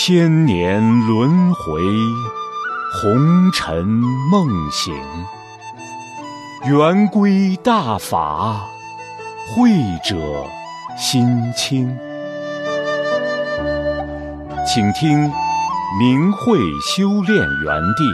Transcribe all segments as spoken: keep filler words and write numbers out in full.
千年轮回，红尘梦醒。圆规大法，慧者心清。请听明慧修炼园地。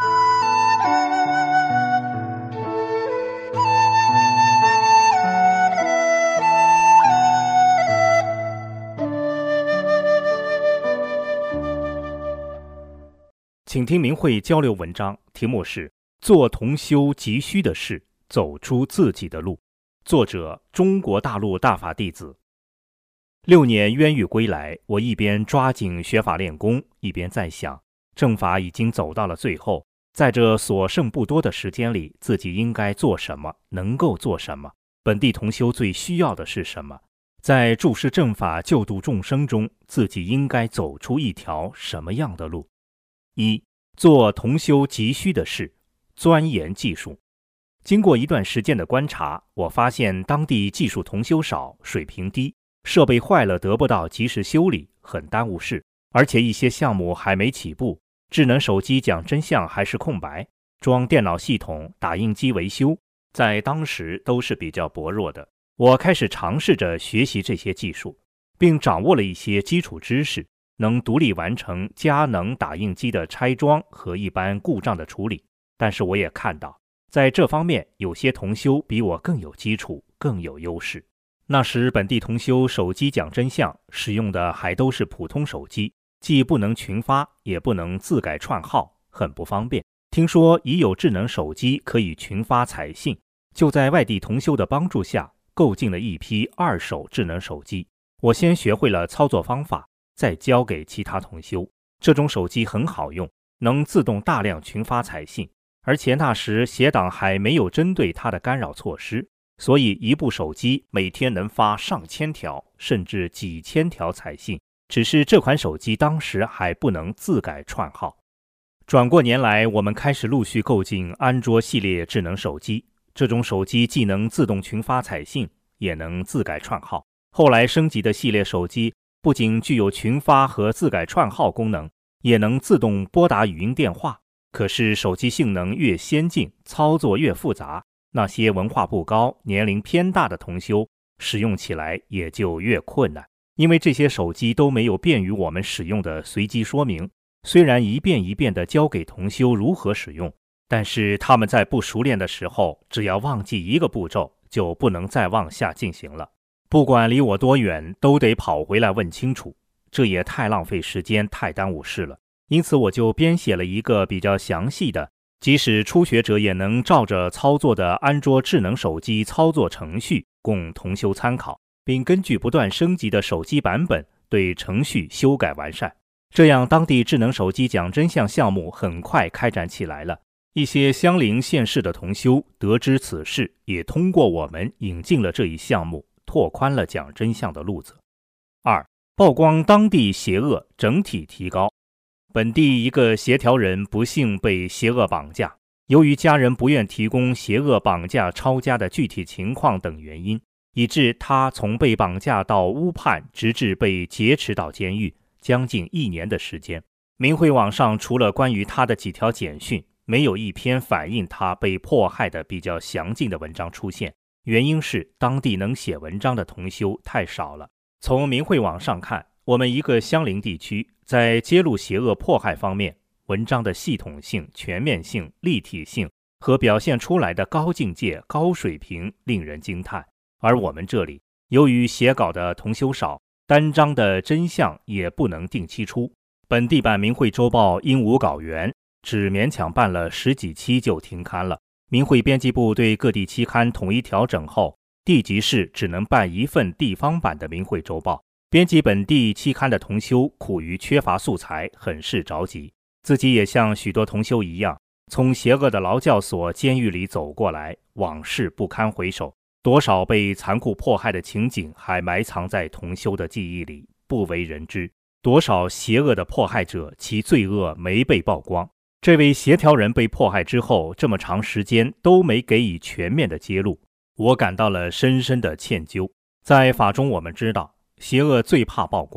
请听明慧交流文章，题目是做同修急需的事，走出自己的路。作者：中国大陆大法弟子。六年冤狱归来，我一边抓紧学法练功，一边在想，正法已经走到了最后，在这所剩不多的时间里，自己应该做什么，能够做什么？本地同修最需要的是什么？在注释正法救度众生中，自己应该走出一条什么样的路？一、做同修急需的事，钻研技术。经过一段时间的观察，我发现当地技术同修少，水平低，设备坏了得不到及时修理，很耽误事，而且一些项目还没起步，智能手机讲真相还是空白，装电脑系统、打印机维修，在当时都是比较薄弱的。我开始尝试着学习这些技术，并掌握了一些基础知识，能独立完成佳能打印机的拆装和一般故障的处理。但是我也看到，在这方面有些同修比我更有基础，更有优势。那时本地同修手机讲真相使用的还都是普通手机，既不能群发，也不能自改串号，很不方便。听说已有智能手机可以群发彩信，就在外地同修的帮助下，购进了一批二手智能手机。我先学会了操作方法，再交给其他同修。这种手机很好用，能自动大量群发彩信，而且那时协党还没有针对它的干扰措施，所以一部手机每天能发上千条甚至几千条彩信，只是这款手机当时还不能自改串号。转过年来，我们开始陆续购进安卓系列智能手机，这种手机既能自动群发彩信，也能自改串号。后来升级的系列手机不仅具有群发和自改串号功能，也能自动拨打语音电话。可是手机性能越先进，操作越复杂，那些文化不高、年龄偏大的同修使用起来也就越困难。因为这些手机都没有便于我们使用的随机说明，虽然一遍一遍地教给同修如何使用，但是他们在不熟练的时候，只要忘记一个步骤，就不能再往下进行了。不管离我多远，都得跑回来问清楚，这也太浪费时间，太耽误事了。因此我就编写了一个比较详细的，即使初学者也能照着操作的安卓智能手机操作程序，供同修参考，并根据不断升级的手机版本对程序修改完善。这样当地智能手机讲真相项目很快开展起来了。一些相邻县市的同修得知此事，也通过我们引进了这一项目，拓宽了讲真相的路子。二、曝光当地邪恶，整体提高。本地一个协调人不幸被邪恶绑架，由于家人不愿提供邪恶绑架抄家的具体情况等原因，以致他从被绑架到误判，直至被劫持到监狱，将近一年的时间。明慧网上除了关于他的几条简讯，没有一篇反映他被迫害的比较详尽的文章出现，原因是当地能写文章的同修太少了。从明慧网上看，我们一个相邻地区在揭露邪恶迫害方面，文章的系统性、全面性、立体性和表现出来的高境界、高水平令人惊叹。而我们这里由于写稿的同修少，单章的真相也不能定期出，本地版明慧周报因无稿源，只勉强办了十几期就停刊了。明慧编辑部对各地期刊统一调整后，地级市只能办一份地方版的明慧周报。编辑本地期刊的同修苦于缺乏素材，很是着急。自己也像许多同修一样，从邪恶的劳教所、监狱里走过来，往事不堪回首，多少被残酷迫害的情景还埋藏在同修的记忆里，不为人知。多少邪恶的迫害者，其罪恶没被曝光。这位协调人被迫害之后，这么长时间都没给予全面的揭露，我感到了深深的歉疚。在法中我们知道，邪恶最怕曝光，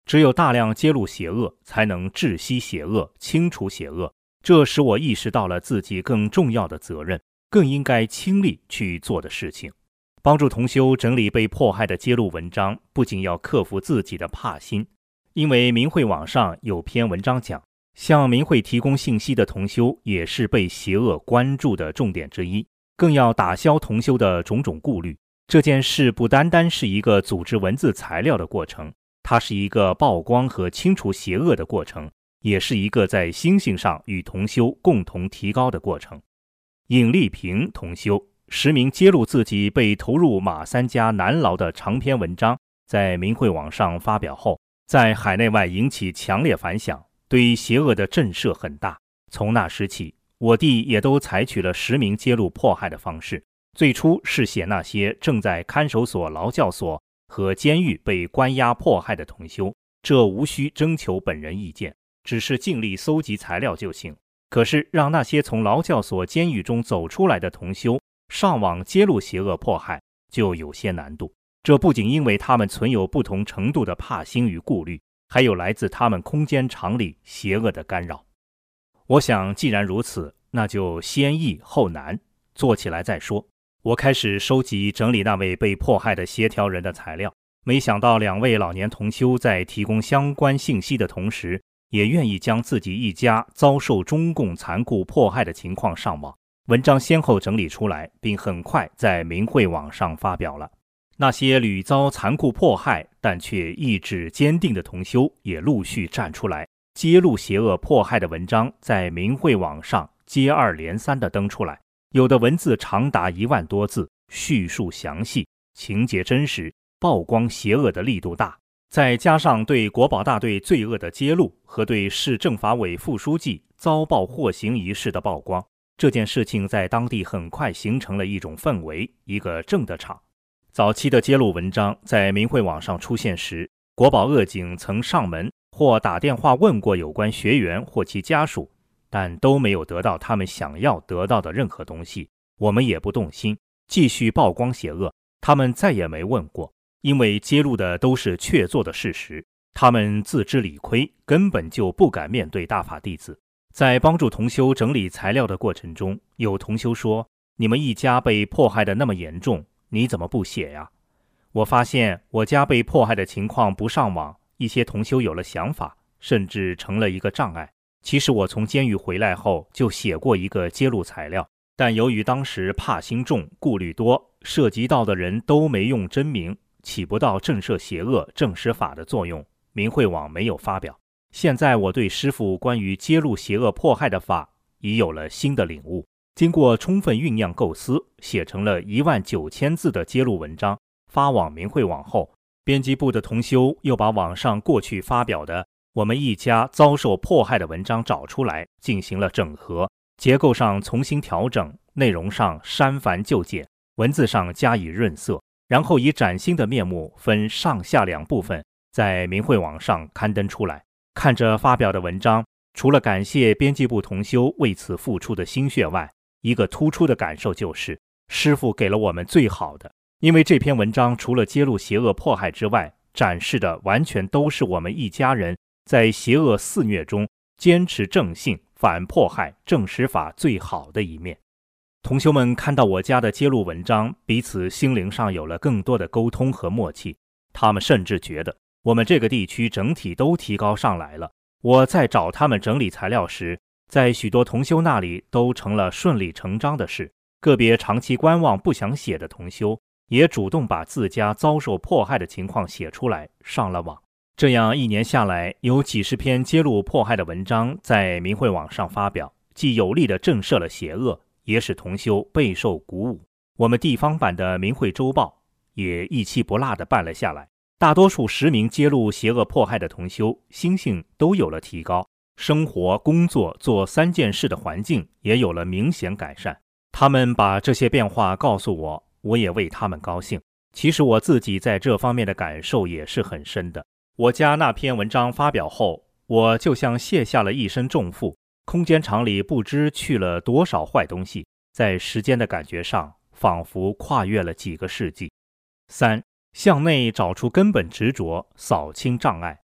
只有大量揭露邪恶，才能治息邪恶，清除邪恶。这使我意识到了自己更重要的责任，更应该倾力去做的事情。帮助同修整理被迫害的揭露文章，不仅要克服自己的怕心，因为明慧网上有篇文章讲，向明慧提供信息的同修也是被邪恶关注的重点之一，更要打消同修的种种顾虑。这件事不单单是一个组织文字材料的过程，它是一个曝光和清除邪恶的过程，也是一个在心性上与同修共同提高的过程。尹丽萍同修实名揭露自己被投入马三家难牢的长篇文章，在明慧网上发表后，在海内外引起强烈反响，对邪恶的震慑很大。从那时起，我弟也都采取了实名揭露迫害的方式。最初是写那些正在看守所、劳教所和监狱被关押迫害的同修，这无需征求本人意见，只是尽力搜集材料就行。可是让那些从劳教所、监狱中走出来的同修上网揭露邪恶迫害，就有些难度。这不仅因为他们存有不同程度的怕心与顾虑，还有来自他们空间场里邪恶的干扰。我想既然如此，那就先易后难，做起来再说。我开始收集整理那位被迫害的协调人的材料，没想到两位老年同修在提供相关信息的同时，也愿意将自己一家遭受中共残酷迫害的情况上网。文章先后整理出来，并很快在明慧网上发表了。那些屡遭残酷迫害但却意志坚定的同修也陆续站出来，揭露邪恶迫害的文章在明慧网上接二连三地登出来。有的文字长达一万多字，叙述详细，情节真实，曝光邪恶的力度大，再加上对国保大队罪恶的揭露和对市政法委副书记遭报获刑一事的曝光，这件事情在当地很快形成了一种氛围，一个正的场。早期的揭露文章在明慧网上出现时，国保恶警曾上门或打电话问过有关学员或其家属，但都没有得到他们想要得到的任何东西。我们也不动心，继续曝光邪恶。他们再也没问过，因为揭露的都是确凿的事实。他们自知理亏，根本就不敢面对大法弟子。在帮助同修整理材料的过程中，有同修说：“你们一家被迫害的那么严重，你怎么不写呀？”我发现我家被迫害的情况不上网，一些同修有了想法，甚至成了一个障碍。其实我从监狱回来后就写过一个揭露材料，但由于当时怕心重，顾虑多，涉及到的人都没用真名，起不到震慑邪恶、正实法的作用，明慧网没有发表。现在我对师父关于揭露邪恶迫害的法已有了新的领悟，经过充分酝酿构思，写成了一万九千字的揭露文章，发往明慧网后，编辑部的同修又把网上过去发表的我们一家遭受迫害的文章找出来，进行了整合，结构上重新调整，内容上删繁就简，文字上加以润色，然后以崭新的面目分上下两部分在明慧网上刊登出来。看着发表的文章，除了感谢编辑部同修为此付出的心血外，一个突出的感受就是师父给了我们最好的。因为这篇文章除了揭露邪恶迫害之外，展示的完全都是我们一家人在邪恶肆虐中坚持正信、反迫害、正实法最好的一面。同修们看到我家的揭露文章，彼此心灵上有了更多的沟通和默契，他们甚至觉得我们这个地区整体都提高上来了。我在找他们整理材料时，在许多同修那里都成了顺理成章的事。个别长期观望不想写的同修也主动把自家遭受迫害的情况写出来，上了网。这样一年下来，有几十篇揭露迫害的文章在明慧网上发表，既有力地震慑了邪恶，也使同修备受鼓舞。我们地方版的明慧周报也一期不落地办了下来，大多数实名揭露邪恶迫害的同修心性都有了提高，生活、工作做三件事的环境也有了明显改善。他们把这些变化告诉我，我也为他们高兴。其实我自己在这方面的感受也是很深的。我家那篇文章发表后，我就像卸下了一身重负，空间场里不知去了多少坏东西，在时间的感觉上仿佛跨越了几个世纪。三、向内找出根本执着，扫清障碍。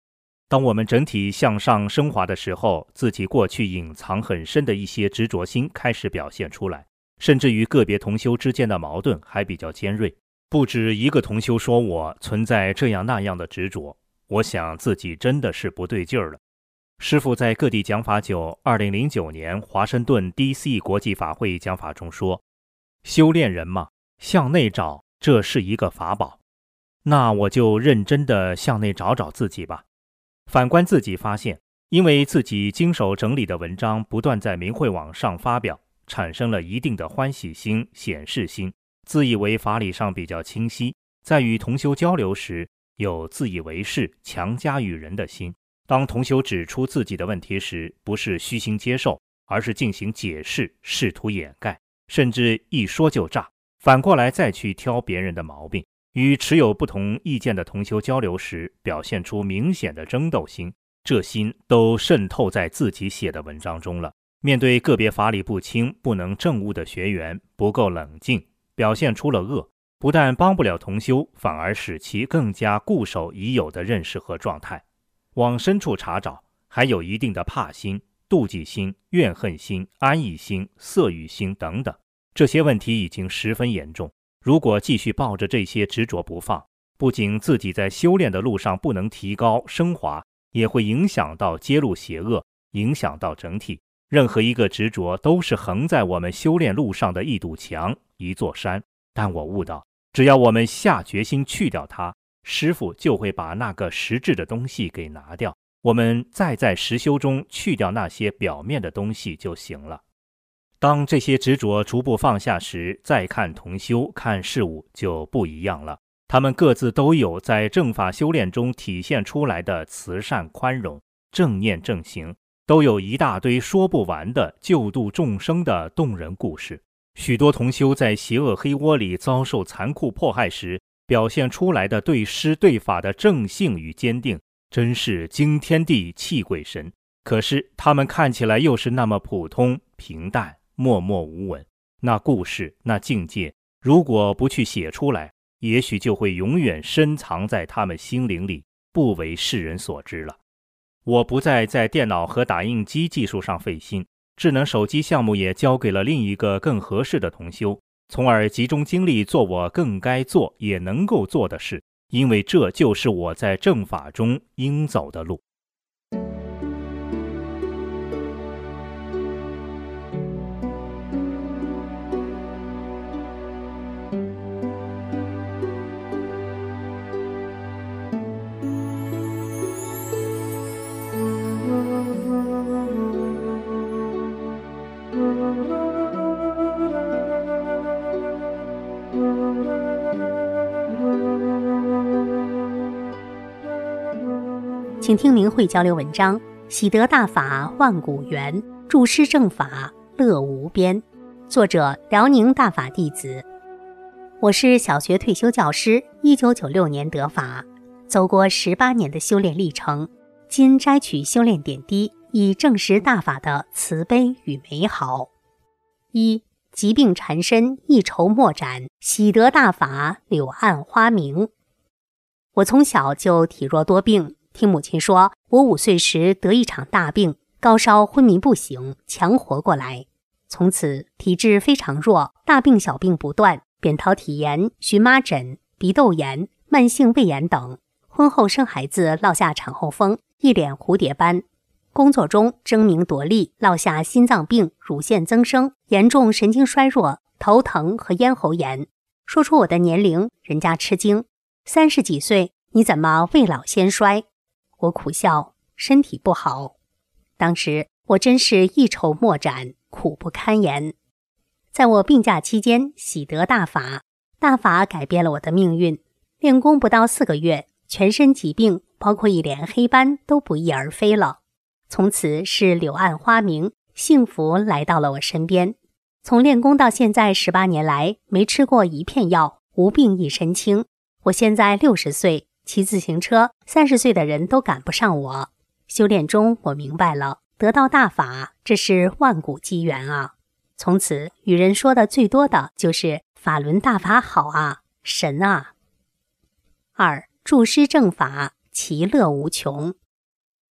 当我们整体向上升华的时候，自己过去隐藏很深的一些执着心开始表现出来，甚至于个别同修之间的矛盾还比较尖锐。不止一个同修说我存在这样那样的执着，我想自己真的是不对劲儿了。师父在各地讲法久，二零零九年华盛顿 D C 国际法会讲法中说，修炼人嘛，向内找，这是一个法宝。那我就认真的向内找找自己吧。反观自己发现，因为自己经手整理的文章不断在明慧网上发表，产生了一定的欢喜心、显示心，自以为法理上比较清晰，在与同修交流时有自以为是、强加于人的心。当同修指出自己的问题时，不是虚心接受，而是进行解释，试图掩盖，甚至一说就炸，反过来再去挑别人的毛病。与持有不同意见的同修交流时，表现出明显的争斗心，这心都渗透在自己写的文章中了。面对个别法理不清、不能证悟的学员，不够冷静，表现出了恶，不但帮不了同修，反而使其更加固守已有的认识和状态。往深处查找，还有一定的怕心、妒忌心、怨恨心、安逸心、色欲心等等，这些问题已经十分严重。如果继续抱着这些执着不放，不仅自己在修炼的路上不能提高升华，也会影响到揭露邪恶，影响到整体。任何一个执着都是横在我们修炼路上的一堵墙、一座山。但我悟到，只要我们下决心去掉它，师父就会把那个实质的东西给拿掉。我们再在实修中去掉那些表面的东西就行了。当这些执着逐步放下时，再看同修、看事物就不一样了。他们各自都有在正法修炼中体现出来的慈善、宽容、正念、正行，都有一大堆说不完的救度众生的动人故事。许多同修在邪恶黑窝里遭受残酷迫害时，表现出来的对师对法的正性与坚定，真是惊天地泣鬼神。可是他们看起来又是那么普通、平淡、默默无闻。那故事、那境界，如果不去写出来，也许就会永远深藏在他们心灵里，不为世人所知了。我不再在电脑和打印机技术上费心，智能手机项目也交给了另一个更合适的同修，从而集中精力做我更该做也能够做的事，因为这就是我在正法中应走的路。 请听明慧交流文章，喜得大法万古源，注师正法乐无边。作者辽宁大法弟子。我是小学退休教师，一九九六年得法，走过十八年的修炼历程，今摘取修炼点滴，以证实大法的慈悲与美好。一、疾病缠身，一筹莫展，喜得大法柳暗花明。我从小就体弱多病，听母亲说，我五岁时得一场大病，高烧昏迷不醒，强活过来。从此体质非常弱，大病小病不断，扁桃体炎、荨麻疹、鼻窦炎、慢性胃炎等。婚后生孩子落下产后风，一脸蝴蝶斑。工作中争名夺利，落下心脏病、乳腺增生、严重神经衰弱、头疼和咽喉炎。说出我的年龄，人家吃惊，三十几岁，你怎么未老先衰？我苦笑，身体不好。当时我真是一筹莫展，苦不堪言。在我病假期间，喜得大法，大法改变了我的命运。练功不到四个月，全身疾病，包括一脸黑斑，都不翼而飞了。从此是柳暗花明，幸福来到了我身边。从练功到现在十八年来，没吃过一片药，无病一身轻。我现在六十岁，骑自行车，三十岁的人都赶不上我。修炼中我明白了，得到大法，这是万古机缘啊。从此与人说的最多的就是法轮大法好啊，神啊。二、注师正法，其乐无穷。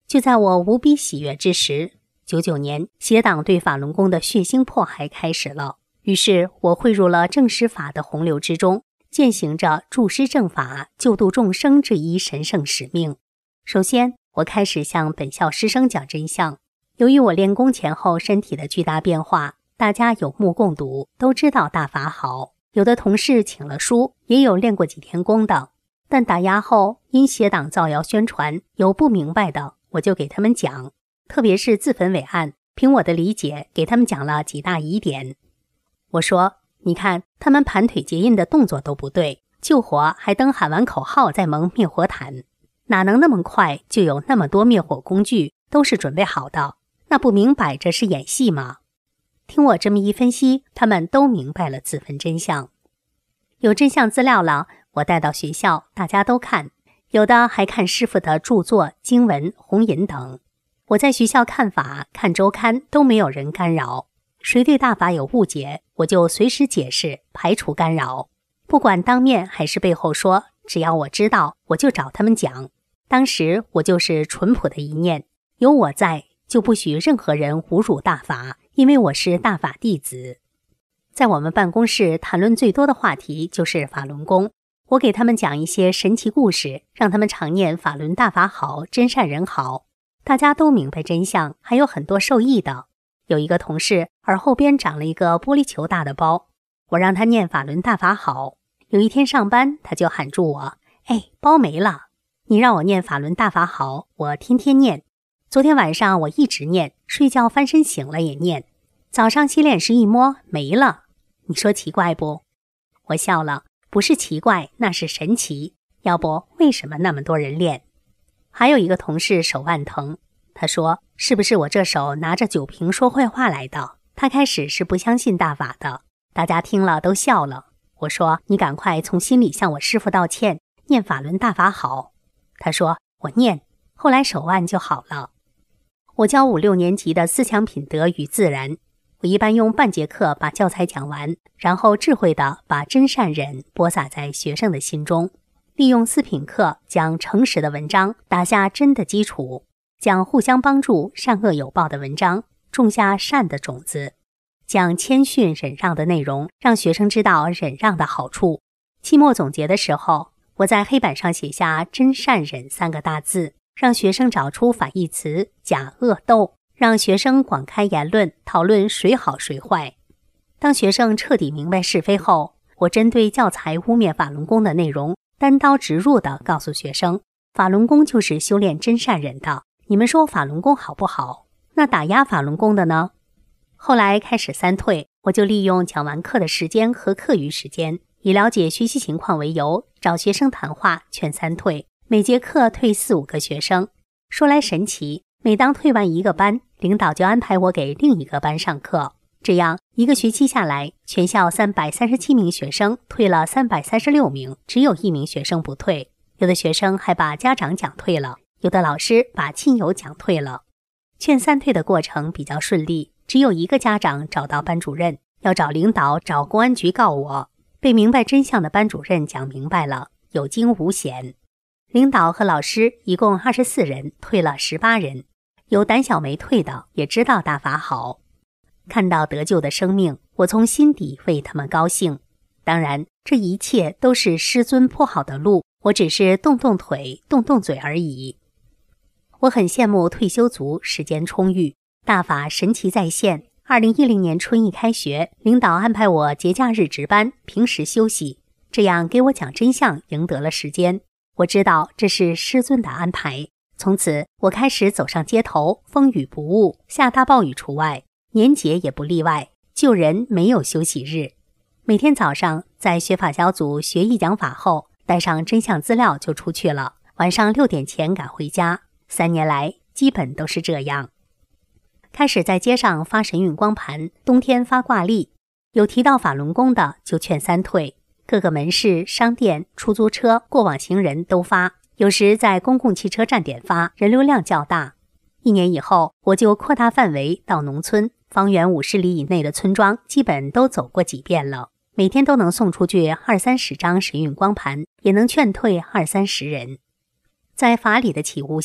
就在我无比喜悦之时，九九年邪党对法轮功的血腥迫害开始了。于是我汇入了正师法的洪流之中，践行着助师正法、救度众生这一神圣使命。首先，我开始向本校师生讲真相。由于我练功前后身体的巨大变化，大家有目共睹，都知道大法好。有的同事请了书，也有练过几天功的。但打压后，因邪党造谣宣传，有不明白的，我就给他们讲。特别是自焚伟案，凭我的理解，给他们讲了几大疑点。我说，你看，他们盘腿结印的动作都不对，救火还等喊完口号再蒙灭火毯，哪能那么快就有那么多灭火工具，都是准备好的？那不明摆着是演戏吗？听我这么一分析，他们都明白了自焚真相。有真相资料了，我带到学校，大家都看，有的还看师傅的著作、经文、红引等。我在学校看法、看周刊，都没有人干扰。谁对大法有误解，我就随时解释，排除干扰。不管当面还是背后说，只要我知道，我就找他们讲。当时我就是淳朴的一念，有我在，就不许任何人侮辱大法，因为我是大法弟子。在我们办公室谈论最多的话题就是法轮功，我给他们讲一些神奇故事，让他们常念法轮大法好，真善人好。大家都明白真相，还有很多受益的。有一个同事耳后边长了一个玻璃球大的包，我让他念法轮大法好。有一天上班，他就喊住我，哎，包没了，你让我念法轮大法好，我天天念。昨天晚上我一直念，睡觉翻身醒了也念，早上洗脸时一摸没了，你说奇怪不？我笑了，不是奇怪，那是神奇。要不为什么那么多人练？还有一个同事手腕疼，他说是不是我这手拿着酒瓶说坏话来的？他开始是不相信大法的，大家听了都笑了。我说你赶快从心里向我师父道歉，念法轮大法好。他说我念，后来手腕就好了。我教五六年级的思想品德与自然，我一般用半节课把教材讲完，然后智慧地把真善忍播撒在学生的心中，利用四品课讲诚实的文章，打下真的基础，讲互相帮助、善恶有报的文章，种下善的种子，讲谦逊忍让的内容，让学生知道忍让的好处。期末总结的时候，我在黑板上写下真善忍三个大字，让学生找出反义词假恶斗，让学生广开言论，讨论谁好谁坏。当学生彻底明白是非后，我针对教材污蔑法轮功的内容，单刀直入地告诉学生，法轮功就是修炼真善忍的，你们说法轮功好不好？那打压法轮功的呢？后来开始三退，我就利用讲完课的时间和课余时间，以了解学习情况为由，找学生谈话劝三退，每节课退四五个学生。说来神奇，每当退完一个班，领导就安排我给另一个班上课，这样一个学期下来，全校三百三十七名学生退了三百三十六名，只有一名学生不退。有的学生还把家长讲退了，有的老师把亲友讲退了。劝三退的过程比较顺利，只有一个家长找到班主任，要找领导找公安局告我。被明白真相的班主任讲明白了，有惊无险。领导和老师一共二十四人，退了十八人。有胆小没退的，也知道大法好。看到得救的生命，我从心底为他们高兴。当然，这一切都是师尊铺好的路，我只是动动腿、动动嘴而已。我很羡慕退休族时间充裕，大法神奇在线。二零一零年春一开学，领导安排我节假日值班，平时休息，这样给我讲真相赢得了时间。我知道这是师尊的安排。从此，我开始走上街头，风雨不误，下大暴雨除外，年节也不例外，救人没有休息日。每天早上在学法小组学一讲法后，带上真相资料就出去了，晚上六点前赶回家。三年来基本都是这样。开始在街上发神韵光盘，冬天发挂历，有提到法轮功的就劝三退，各个门市、商店、出租车、过往行人都发，有时在公共汽车站点发，人流量较大。一年以后，我就扩大范围到农村，方圆五十里以内的村庄基本都走过几遍了，每天都能送出去二三十张神韵光盘，也能劝退二三十人。在法理的启悟下，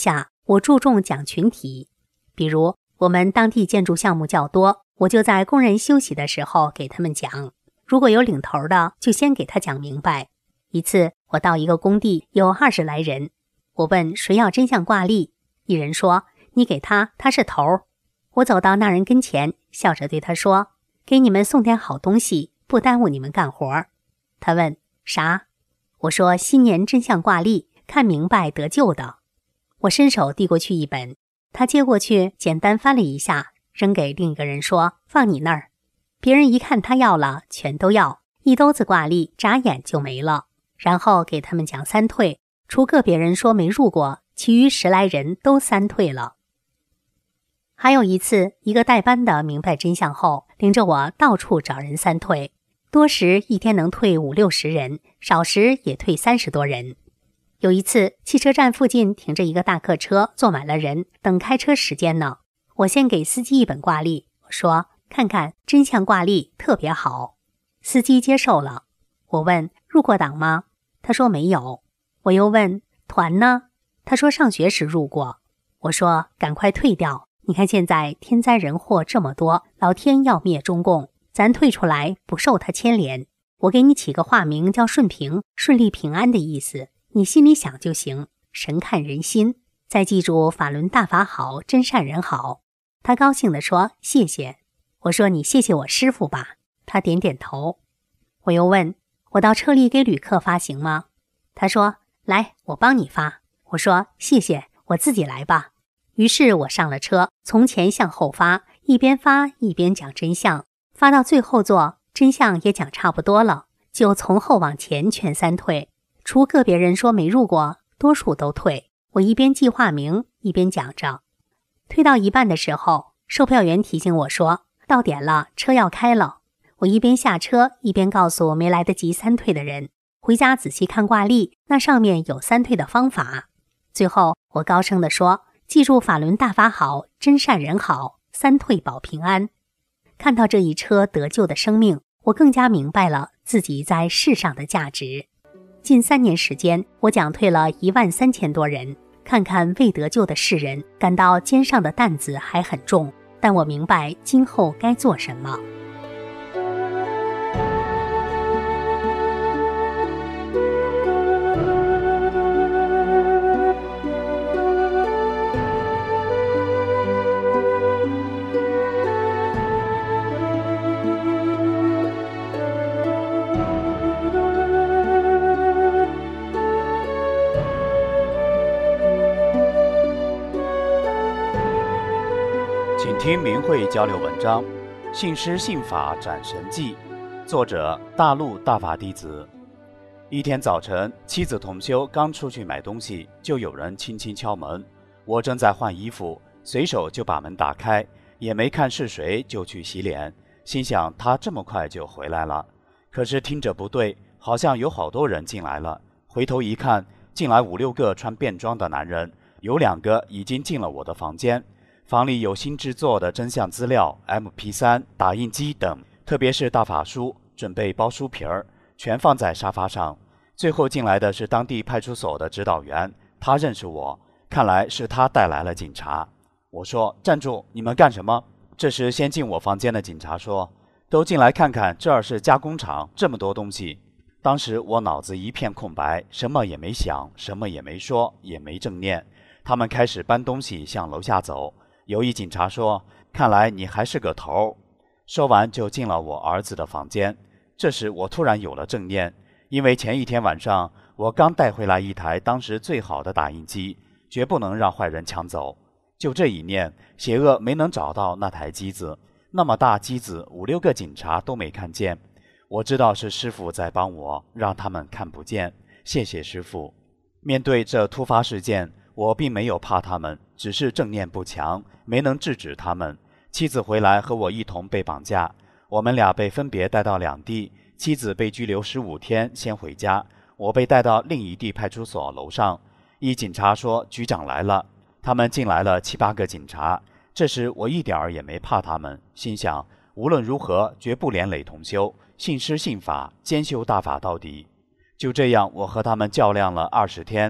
我注重讲群体，比如我们当地建筑项目较多，我就在工人休息的时候给他们讲，如果有领头的，就先给他讲明白。一次我到一个工地，有二十来人，我问谁要真相挂历，一人说你给他，他是头。我走到那人跟前，笑着对他说，给你们送点好东西，不耽误你们干活。他问啥？我说新年真相挂历，看明白得救的。我伸手递过去一本，他接过去简单翻了一下，扔给另一个人说，放你那儿。别人一看他要了，全都要，一兜子挂历眨眼就没了。然后给他们讲三退，除个别人说没入过，其余十来人都三退了。还有一次，一个带班的明白真相后，领着我到处找人三退，多时一天能退五六十人，少时也退三十多人。有一次，汽车站附近停着一个大客车，坐满了人，等开车时间呢。我先给司机一本挂历，我说看看真相挂历特别好。司机接受了。我问入过党吗？他说没有。我又问团呢？他说上学时入过。我说赶快退掉，你看现在天灾人祸这么多，老天要灭中共，咱退出来不受他牵连。我给你起个化名叫顺平，顺利平安的意思，你心里想就行，神看人心。再记住法轮大法好，真善人好。他高兴地说谢谢。我说你谢谢我师父吧。他点点头。我又问我到车里给旅客发行吗？他说来，我帮你发。我说谢谢，我自己来吧。于是我上了车，从前向后发，一边发一边讲真相，发到最后座，真相也讲差不多了，就从后往前全三退，除个别人说没入过，多数都退。我一边记化名一边讲着。退到一半的时候，售票员提醒我说到点了，车要开了。我一边下车一边告诉没来得及三退的人，回家仔细看挂历，那上面有三退的方法。最后我高声地说，记住法轮大法好，真善人好，三退保平安。看到这一车得救的生命，我更加明白了自己在世上的价值。近三年时间，我讲退了一万三千多人，看看未得救的世人，感到肩上的担子还很重，但我明白今后该做什么。 请听明慧交流文章《信师信法展神迹》，作者大陆大法弟子。一天早晨，妻子同修刚出去买东西，就有人轻轻敲门。我正在换衣服，随手就把门打开，也没看是谁，就去洗脸，心想他这么快就回来了。可是听着不对，好像有好多人进来了。回头一看，进来五六个穿便装的男人，有两个已经进了我的房间。房里有新制作的真相资料、M P 三、打印机等，特别是大法书，准备包书皮儿，全放在沙发上。最后进来的是当地派出所的指导员，他认识我，看来是他带来了警察。我说站住，你们干什么？这时先进我房间的警察说，都进来看看，这儿是加工厂，这么多东西。当时我脑子一片空白，什么也没想，什么也没说，也没正念。他们开始搬东西向楼下走。有一警察说，看来你还是个头。说完就进了我儿子的房间。这时我突然有了正念，因为前一天晚上我刚带回来一台当时最好的打印机，绝不能让坏人抢走。就这一念，邪恶没能找到那台机子，那么大机子五六个警察都没看见。我知道是师父在帮我，让他们看不见，谢谢师父。面对这突发事件，我并没有怕他们，只是正念不强，没能制止他们。妻子回来和我一同被绑架，我们俩被分别带到两地，妻子被拘留十五天先回家，我被带到另一地派出所楼上。一警察说局长来了，他们进来了七八个警察。这时我一点儿也没怕他们，心想无论如何绝不连累同修，信师信法，兼修大法到底。就这样我和他们较量了二十天，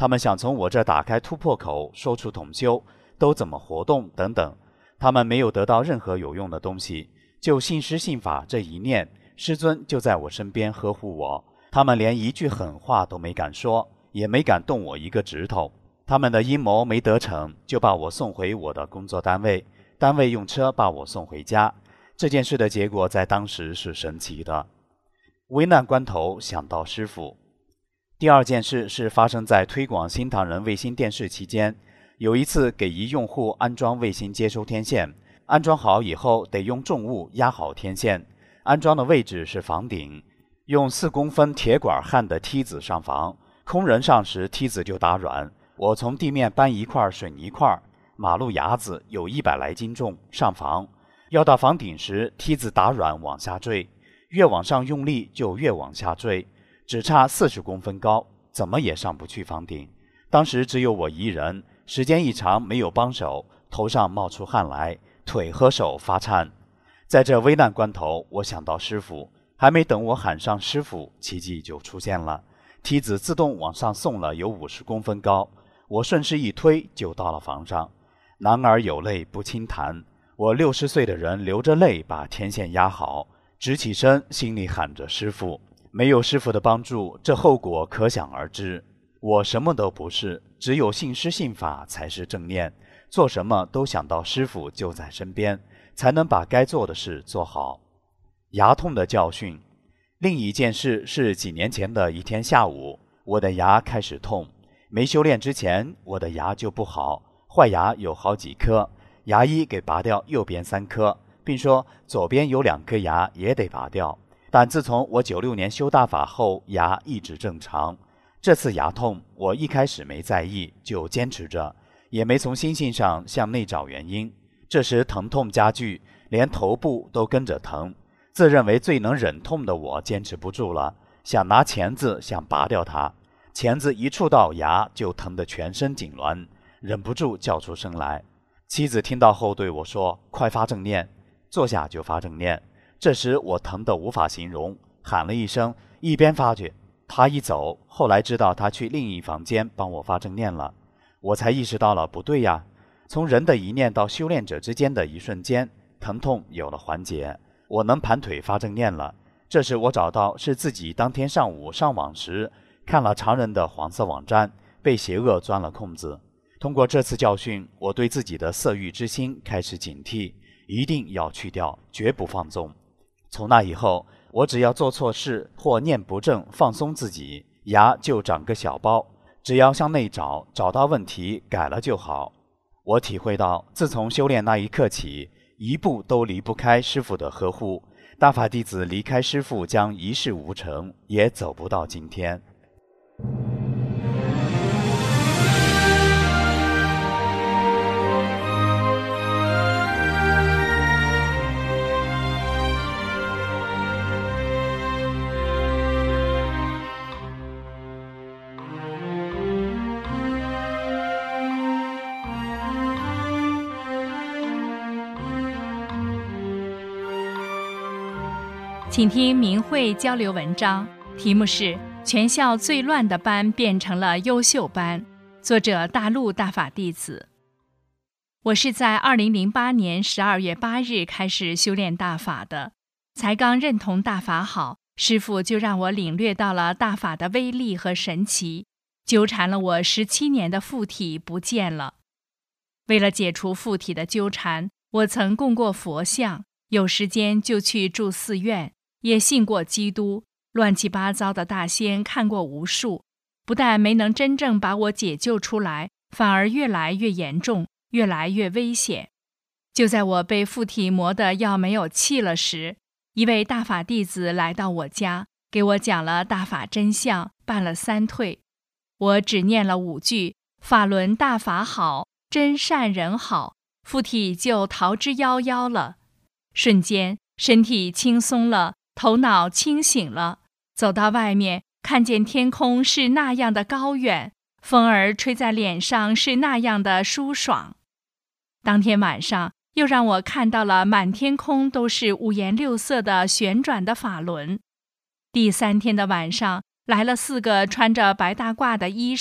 他们想从我这打开突破口，说出统修都怎么活动等等。他们没有得到任何有用的东西，就信师信法这一念，师尊就在我身边呵护我。他们连一句狠话都没敢说，也没敢动我一个指头。他们的阴谋没得逞，就把我送回我的工作单位，单位用车把我送回家。这件事的结果在当时是神奇的。危难关头想到师父。第二件事是发生在推广新唐人卫星电视期间。有一次给一用户安装卫星接收天线，安装好以后得用重物压好天线，安装的位置是房顶，用四公分铁管焊的梯子上房，空人上时梯子就打软。我从地面搬一块水泥块，马路牙子有一百来斤重，上房，要到房顶时梯子打软往下坠，越往上用力就越往下坠，只差四十公分高，怎么也上不去房顶。当时只有我一人，时间一长没有帮手，头上冒出汗来，腿和手发颤。在这危难关头，我想到师父，还没等我喊上师父，奇迹就出现了，梯子自动往上送了有五十公分高，我顺势一推就到了房上。男儿有泪不轻弹，我六十岁的人流着泪把天线压好，直起身心里喊着师父。没有师父的帮助，这后果可想而知。我什么都不是，只有信师信法才是正念，做什么都想到师父就在身边，才能把该做的事做好。牙痛的教训。另一件事是几年前的一天下午，我的牙开始痛。没修炼之前，我的牙就不好，坏牙有好几颗，牙医给拔掉右边三颗，并说左边有两颗牙也得拔掉。但自从我九六年修大法后，牙一直正常。这次牙痛，我一开始没在意，就坚持着，也没从心性上向内找原因。这时疼痛加剧，连头部都跟着疼。自认为最能忍痛的我坚持不住了，想拿钳子想拔掉它。钳子一触到牙，就疼得全身痉挛，忍不住叫出声来。妻子听到后对我说：“快发正念！”坐下就发正念。这时我疼得无法形容，喊了一声，一边发去。他一走，后来知道他去另一房间帮我发正念了，我才意识到了不对呀。从人的一念到修炼者之间的一瞬间，疼痛有了缓解，我能盘腿发正念了。这时我找到是自己当天上午上网时看了常人的黄色网站，被邪恶钻了空子。通过这次教训，我对自己的色欲之心开始警惕，一定要去掉，绝不放纵。从那以后，我只要做错事或念不正，放松自己，牙就长个小包，只要向内找，找到问题改了就好。我体会到，自从修炼那一刻起，一步都离不开师父的呵护。大法弟子离开师父将一事无成，也走不到今天。 请听明慧交流文章，题目是全校最乱的班变成了优秀班，作者大陆大法弟子。我是在二零零八年十二月八日开始修炼大法的，才刚认同大法好，师父就让我领略到了大法的威力和神奇，纠缠了我十七年的附体不见了。为了解除附体的纠缠，我曾供过佛像，有时间就去住寺院，也信过基督，乱七八糟的大仙看过无数，不但没能真正把我解救出来，反而越来越严重，越来越危险。就在我被附体磨得要没有气了时，一位大法弟子来到我家，给我讲了大法真相，办了三退。我只念了五句：法轮大法好，真善人好，附体就逃之夭夭了。瞬间身体轻松了，头脑清醒了，走到外面，看见天空是那样的高远，风儿吹在脸上是那样的舒爽。当天晚上又让我看到了满天空都是五颜六色的旋转的法轮。第三天的晚上，来了四个穿着白大褂的医生，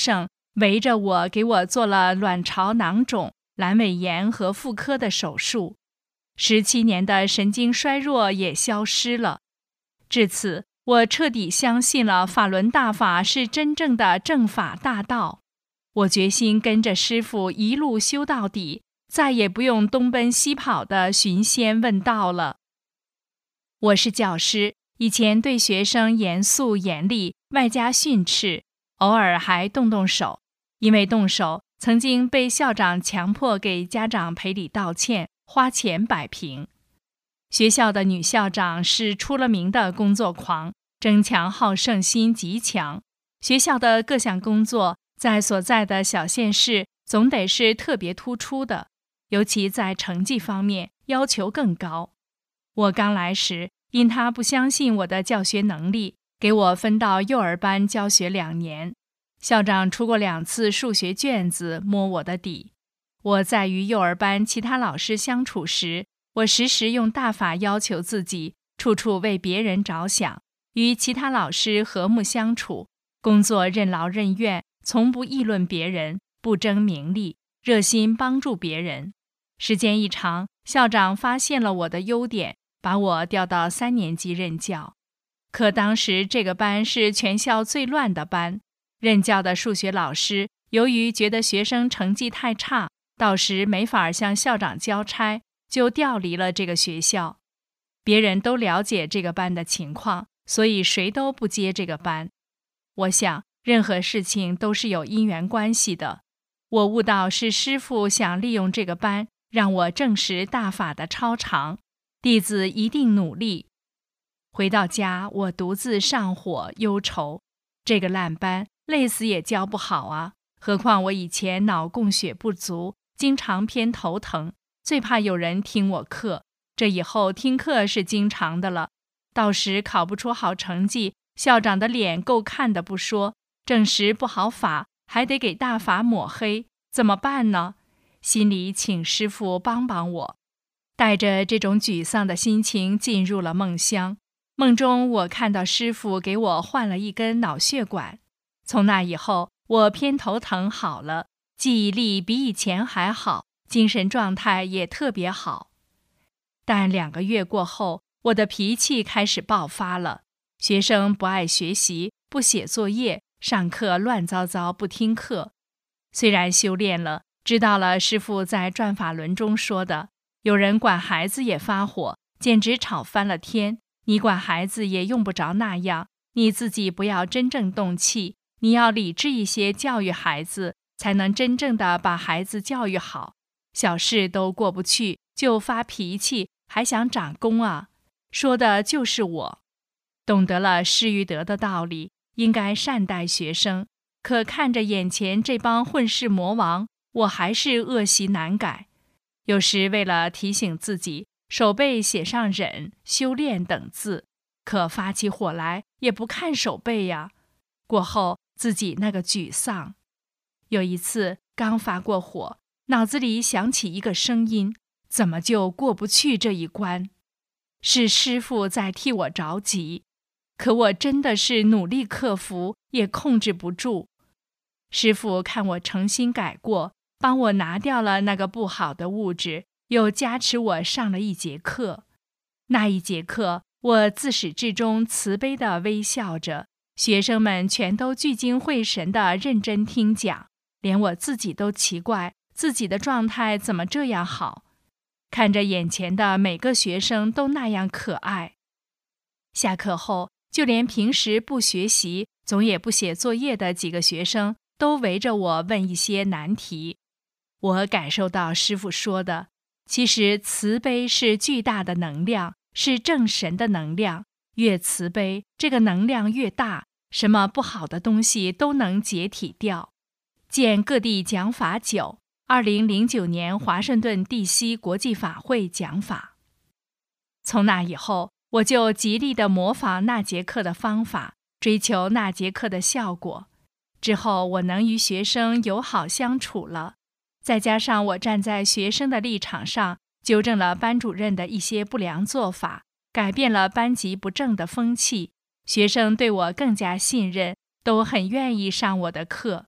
围着我给我做了卵巢囊肿、阑尾炎和妇科的手术，十七年的神经衰弱也消失了。至此，我彻底相信了法轮大法是真正的正法大道。我决心跟着师父一路修到底，再也不用东奔西跑的寻仙问道了。我是教师，以前对学生严肃严厉，外加训斥，偶尔还动动手。因为动手，曾经被校长强迫给家长赔礼道歉，花钱摆平。学校的女校长是出了名的工作狂，争强好胜心极强。学校的各项工作在所在的小县市总得是特别突出的，尤其在成绩方面要求更高。我刚来时，因他不相信我的教学能力，给我分到幼儿班教学两年。校长出过两次数学卷子摸我的底。我在与幼儿班其他老师相处时，我时时用大法要求自己，处处为别人着想，与其他老师和睦相处，工作任劳任怨，从不议论别人，不争名利，热心帮助别人。时间一长，校长发现了我的优点，把我调到三年级任教。可当时这个班是全校最乱的班，任教的数学老师由于觉得学生成绩太差，到时没法向校长交差，就调离了这个学校。别人都了解这个班的情况，所以谁都不接这个班。我想，任何事情都是有因缘关系的。我悟到是师父想利用这个班，让我证实大法的超常，弟子一定努力。回到家，我独自上火忧愁，这个烂班累死也教不好啊！何况我以前脑供血不足，经常偏头疼，最怕有人听我课。这以后听课是经常的了，到时考不出好成绩，校长的脸够看的不说，证实不好法，还得给大法抹黑，怎么办呢？心里请师父帮帮我。带着这种沮丧的心情进入了梦乡。梦中我看到师父给我换了一根脑血管。从那以后，我偏头疼好了，记忆力比以前还好，精神状态也特别好。但两个月过后，我的脾气开始爆发了。学生不爱学习，不写作业，上课乱糟糟，不听课。虽然修炼了，知道了师父在转法轮中说的，有人管孩子也发火，简直吵翻了天。你管孩子也用不着那样，你自己不要真正动气，你要理智一些教育孩子，才能真正的把孩子教育好。小事都过不去，就发脾气，还想长功啊？说的就是我。懂得了失于得的道理，应该善待学生。可看着眼前这帮混世魔王，我还是恶习难改。有时为了提醒自己，手背写上忍、修炼等字，可发起火来也不看手背呀。过后自己那个沮丧。有一次刚发过火，脑子里响起一个声音，怎么就过不去这一关？是师父在替我着急，可我真的是努力克服，也控制不住。师父看我诚心改过，帮我拿掉了那个不好的物质，又加持我上了一节课。那一节课，我自始至终慈悲地微笑着，学生们全都聚精会神地认真听讲，连我自己都奇怪自己的状态怎么这样好。看着眼前的每个学生都那样可爱。下课后，就连平时不学习，总也不写作业的几个学生，都围着我问一些难题。我感受到师父说的，其实慈悲是巨大的能量，是正神的能量，越慈悲，这个能量越大，什么不好的东西都能解体掉。见各地讲法九，二零零九年华盛顿 D C 国际法会讲法。从那以后，我就极力地模仿那节课的方法，追求那节课的效果。之后我能与学生友好相处了，再加上我站在学生的立场上，纠正了班主任的一些不良做法，改变了班级不正的风气，学生对我更加信任，都很愿意上我的课。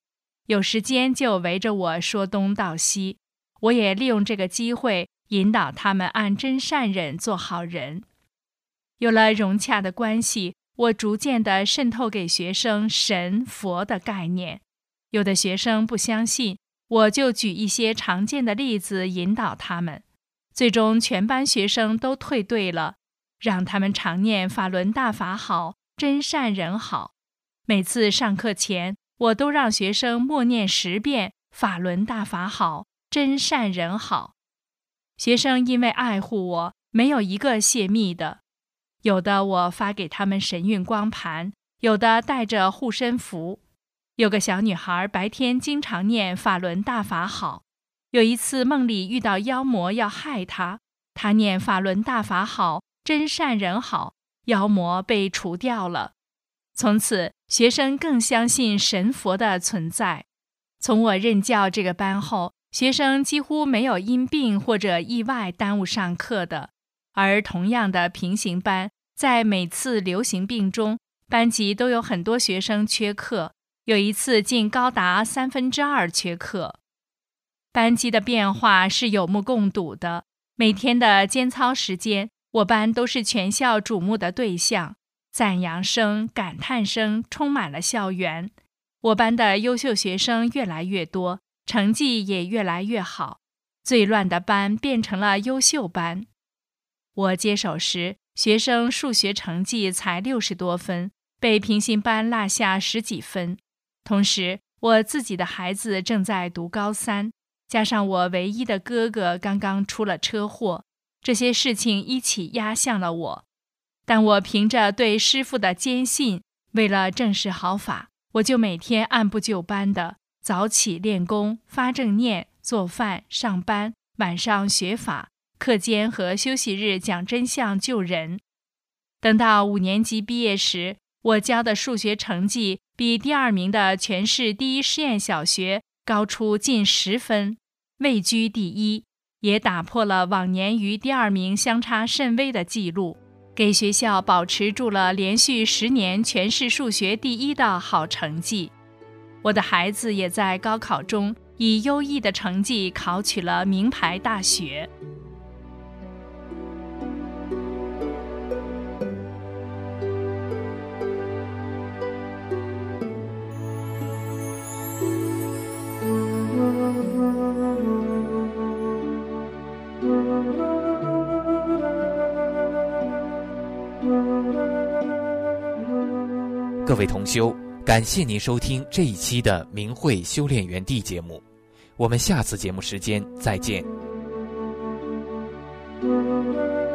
有时间就围着我说东道西，我也利用这个机会引导他们按真善忍做好人。有了融洽的关系，我逐渐地渗透给学生神佛的概念。有的学生不相信，我就举一些常见的例子引导他们，最终全班学生都退队了，让他们常念法轮大法好，真善人好。每次上课前，我都让学生默念十遍法轮大法好，真善人好。学生因为爱护我，没有一个泄密的。有的我发给他们神韵光盘，有的带着护身符。有个小女孩白天经常念法轮大法好，有一次梦里遇到妖魔要害她，她念法轮大法好，真善人好，妖魔被除掉了。从此学生更相信神佛的存在。从我任教这个班后，学生几乎没有因病或者意外耽误上课的。而同样的平行班，在每次流行病中，班级都有很多学生缺课，有一次竟高达三分之二缺课。班级的变化是有目共睹的。每天的间操时间，我班都是全校瞩目的对象，赞扬声、感叹声充满了校园。我班的优秀学生越来越多，成绩也越来越好，最乱的班变成了优秀班。我接手时，学生数学成绩才六十多分，被平行班落下十几分。同时，我自己的孩子正在读高三，加上我唯一的哥哥刚刚出了车祸，这些事情一起压向了我。但我凭着对师父的坚信，为了正视好法，我就每天按部就班的早起练功、发正念、做饭、上班，晚上学法，课间和休息日讲真相救人。等到五年级毕业时，我教的数学成绩比第二名的全市第一实验小学高出近十分，位居第一，也打破了往年与第二名相差甚微的记录，给学校保持住了连续十年全市数学第一的好成绩。我的孩子也在高考中以优异的成绩考取了名牌大学。 各位同修，感谢您收听这一期的明慧修炼园地节目，我们下次节目时间再见。